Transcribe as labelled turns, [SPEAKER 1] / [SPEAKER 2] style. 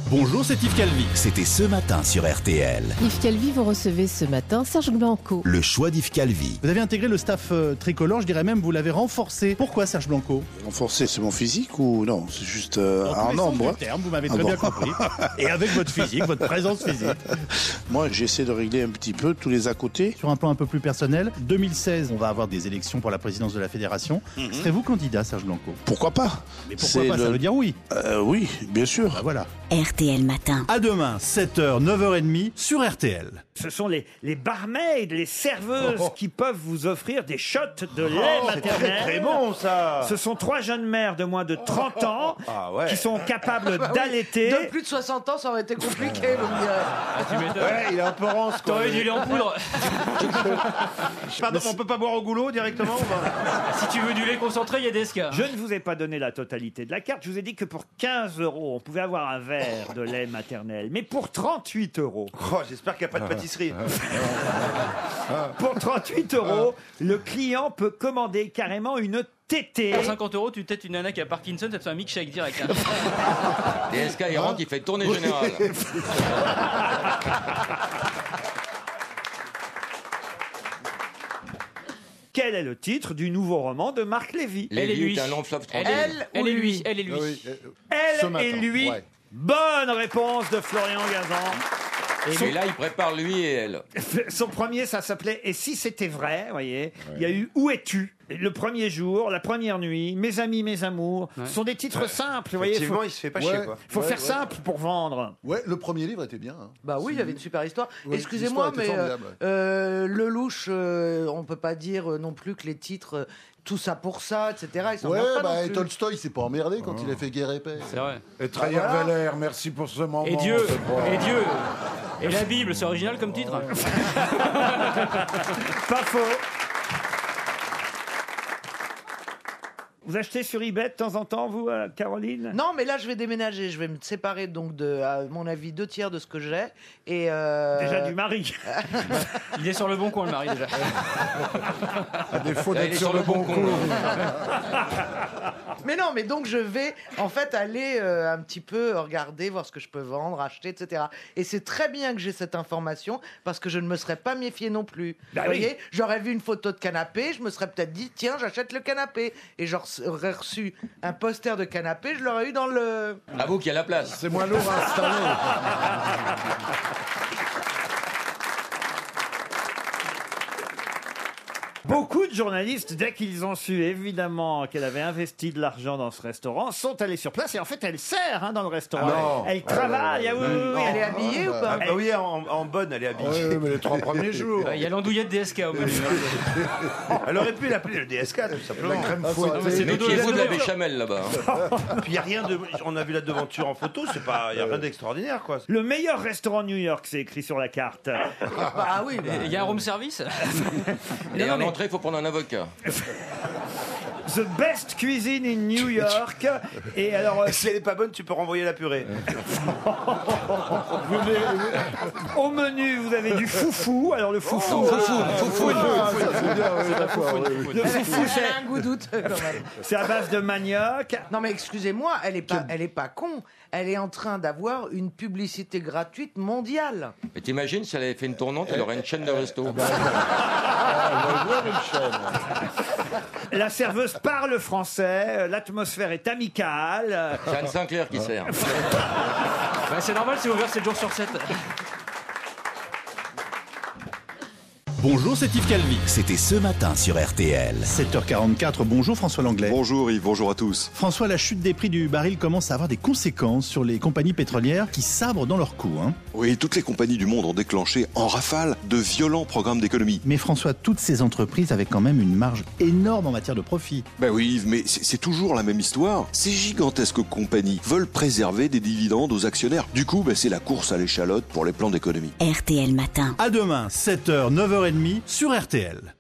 [SPEAKER 1] Bonjour, c'est Yves Calvi.
[SPEAKER 2] C'était ce matin sur RTL.
[SPEAKER 3] Yves Calvi, vous recevez ce matin Serge Blanco.
[SPEAKER 2] Le choix d'Yves Calvi.
[SPEAKER 1] Vous avez intégré le staff tricolore, je dirais même vous l'avez renforcé. Pourquoi Serge Blanco?
[SPEAKER 4] Renforcer, c'est mon physique ou non? C'est juste
[SPEAKER 1] Dans tous
[SPEAKER 4] un
[SPEAKER 1] les sens
[SPEAKER 4] nombre.
[SPEAKER 1] du terme, vous m'avez très bien compris. Et avec votre physique, votre présence physique.
[SPEAKER 4] Moi, j'essaie de régler un petit peu tous les à côté.
[SPEAKER 1] Sur un plan un peu plus personnel, 2016, on va avoir des élections pour la présidence de la fédération. Serez-vous candidat, Serge Blanco?
[SPEAKER 4] Pourquoi pas?
[SPEAKER 1] Mais pourquoi pas? Ça veut dire oui.
[SPEAKER 4] Oui, bien sûr.
[SPEAKER 1] Bah voilà.
[SPEAKER 5] RTL Matin.
[SPEAKER 1] À demain, 7h, 9h30 sur RTL.
[SPEAKER 6] Ce sont les barmaids, les serveuses qui peuvent vous offrir des shots de lait maternel.
[SPEAKER 7] Très bon ça.
[SPEAKER 6] Ce sont 3 jeunes mères de moins de 30 ans qui sont capables d'allaiter.
[SPEAKER 8] De plus de 60 ans, ça aurait été compliqué, vous me direz.
[SPEAKER 7] Ouais, il est un peu rance quoi.
[SPEAKER 9] T'aurais dû aller en poudre.
[SPEAKER 7] Pardon, on peut pas boire au goulot directement ou pas?
[SPEAKER 9] Si tu veux du lait concentré, il y a DSK.
[SPEAKER 6] Je ne vous ai pas donné la totalité de la carte. Je vous ai dit que pour 15 €, on pouvait avoir un verre de lait maternel. Mais pour 38 €,
[SPEAKER 7] Oh, j'espère qu'il n'y a pas de pâtisserie.
[SPEAKER 6] pour 38 €, le client peut commander carrément une tétée.
[SPEAKER 9] Pour 50 €, tu têtes une nana qui a Parkinson, ça te fait un milkshake direct. Hein.
[SPEAKER 10] DSK, il rentre, il fait tournée générale.
[SPEAKER 6] Quel est le titre du nouveau roman de Marc Lévy?
[SPEAKER 9] Elle et lui.
[SPEAKER 10] un long fleuve tranquille.
[SPEAKER 9] Elle et lui. Elle et lui.
[SPEAKER 6] Elle et lui.
[SPEAKER 4] ouais.
[SPEAKER 6] Bonne réponse de Florian Gazan.
[SPEAKER 10] Et là, il prépare lui et elle.
[SPEAKER 6] Son premier, ça s'appelait « Et si c'était vrai ?» Vous voyez, il y a eu « Où es-tu ?» Le premier jour, la première nuit, Mes amis, mes amours. Ce sont des titres simples, vous voyez.
[SPEAKER 7] Effectivement, il se fait pas chier quoi.
[SPEAKER 6] Faut faire simple pour vendre.
[SPEAKER 11] Ouais, le premier livre était bien. Hein.
[SPEAKER 8] Bah oui, il y avait une super histoire.
[SPEAKER 11] Oui,
[SPEAKER 8] Excusez-moi,
[SPEAKER 11] l'histoire
[SPEAKER 8] mais
[SPEAKER 11] était formidable.
[SPEAKER 8] Lelouch, on peut pas dire non plus que les titres, tout ça pour ça, etc. Ils s'en
[SPEAKER 11] Ouais,
[SPEAKER 8] sortent pas
[SPEAKER 11] bah
[SPEAKER 8] non
[SPEAKER 11] et
[SPEAKER 8] plus.
[SPEAKER 11] Tolstoï, il s'est pas emmerdé quand il a fait Guerre et Paix.
[SPEAKER 9] C'est vrai.
[SPEAKER 4] Et Trahir Valère, merci pour ce moment.
[SPEAKER 9] Et Dieu. Et Dieu. Et la Bible, c'est original comme titre.
[SPEAKER 6] Pas faux. Vous achetez sur eBay de temps en temps, vous, Caroline?
[SPEAKER 8] Non, mais là, je vais déménager. Je vais me séparer donc de, à mon avis, 2/3 de ce que j'ai. Et
[SPEAKER 6] Déjà du mari.
[SPEAKER 9] Il est sur le bon coin, le mari, déjà.
[SPEAKER 4] À défaut
[SPEAKER 10] Là, il
[SPEAKER 4] d'être
[SPEAKER 10] est
[SPEAKER 4] sur le bon coup.
[SPEAKER 8] Mais non, mais donc je vais en fait aller un petit peu regarder, voir ce que je peux vendre, acheter, etc. Et c'est très bien que j'ai cette information parce que je ne me serais pas méfié non plus.
[SPEAKER 6] Bah
[SPEAKER 8] Vous
[SPEAKER 6] oui.
[SPEAKER 8] voyez, j'aurais vu une photo de canapé, je me serais peut-être dit tiens, j'achète le canapé. Et j'aurais reçu un poster de canapé, je l'aurais eu dans le.
[SPEAKER 10] Avoue qu'il y a la place.
[SPEAKER 11] C'est moins lourd à installer.
[SPEAKER 6] Beaucoup de journalistes, dès qu'ils ont su évidemment qu'elle avait investi de l'argent dans ce restaurant, sont allés sur place et en fait elle sert dans le restaurant.
[SPEAKER 7] non.
[SPEAKER 6] Elle travaille. Oui, oui, oui.
[SPEAKER 8] Elle est habillée ou pas
[SPEAKER 7] Ah bah oui, en bonne, elle est habillée.
[SPEAKER 4] Ouais, mais les 3 premiers jours.
[SPEAKER 9] Il y a l'andouillette DSK au menu.
[SPEAKER 7] Elle aurait pu l'appeler le DSK tout simplement.
[SPEAKER 4] La crème
[SPEAKER 11] Ah,
[SPEAKER 4] fouettée.
[SPEAKER 9] mais c'est
[SPEAKER 10] Mais
[SPEAKER 9] dodo,
[SPEAKER 10] qui est
[SPEAKER 9] la
[SPEAKER 10] vous de la
[SPEAKER 9] devanture.
[SPEAKER 10] béchamel là-bas. Hein.
[SPEAKER 7] Puis il y a rien de. On a vu la devanture en photo, c'est pas. Il y a rien d'extraordinaire quoi.
[SPEAKER 6] Le meilleur restaurant de New York, c'est écrit sur la carte.
[SPEAKER 8] Ah oui, bah.
[SPEAKER 9] Il y a un room service.
[SPEAKER 10] Et en entrée, il faut prendre un avocat.
[SPEAKER 6] The best cuisine in New York. Et alors,
[SPEAKER 7] Si elle est pas bonne, tu peux renvoyer la purée.
[SPEAKER 6] au menu, vous avez du foufou. Alors le foufou,
[SPEAKER 11] Ah, ça c'est bien, oui, d'accord. oui, oui.
[SPEAKER 6] le foufou,
[SPEAKER 8] Elle a un goût doute quand même.
[SPEAKER 6] c'est à base de manioc.
[SPEAKER 8] Non mais excusez-moi, elle est pas con. Elle est en train d'avoir une publicité gratuite mondiale.
[SPEAKER 10] Mais t'imagines si elle avait fait une tournante, elle aurait une chaîne de resto.
[SPEAKER 6] La serveuse parle français. L'atmosphère est amicale.
[SPEAKER 10] C'est Anne Sinclair qui sert.
[SPEAKER 9] Bah, c'est normal, c'est ouvert 7 jours sur 7.
[SPEAKER 1] Bonjour, c'est Yves Calvi.
[SPEAKER 2] C'était ce matin sur RTL.
[SPEAKER 1] 7h44, bonjour François Langlais.
[SPEAKER 12] Bonjour Yves, bonjour à tous.
[SPEAKER 1] François, la chute des prix du baril commence à avoir des conséquences sur les compagnies pétrolières qui sabrent dans leurs coûts.
[SPEAKER 12] Oui, toutes les compagnies du monde ont déclenché en rafale de violents programmes d'économie.
[SPEAKER 1] Mais François, toutes ces entreprises avaient quand même une marge énorme en matière de profit.
[SPEAKER 12] Ben oui Yves, mais c'est toujours la même histoire. Ces gigantesques compagnies veulent préserver des dividendes aux actionnaires. Du coup, c'est la course à l'échalote pour les plans d'économie.
[SPEAKER 5] RTL Matin.
[SPEAKER 1] À demain, 7h, 9h30 sur RTL.